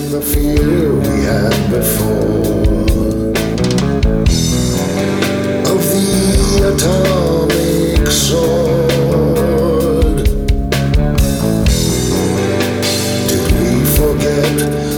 the fear we had before of the atomic sword. Did we forget